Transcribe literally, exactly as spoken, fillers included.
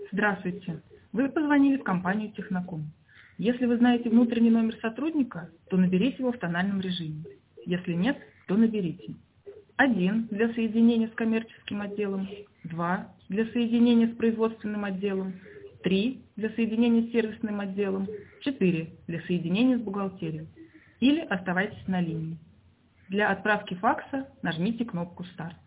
Здравствуйте. Вы позвонили в компанию Техноком. Если вы знаете внутренний номер сотрудника, то наберите его в тональном режиме. Если нет, то наберите. Один для соединения с коммерческим отделом, два для соединения с производственным отделом, три для соединения с сервисным отделом, четыре для соединения с бухгалтерией. Или оставайтесь на линии. Для отправки факса нажмите кнопку «Старт».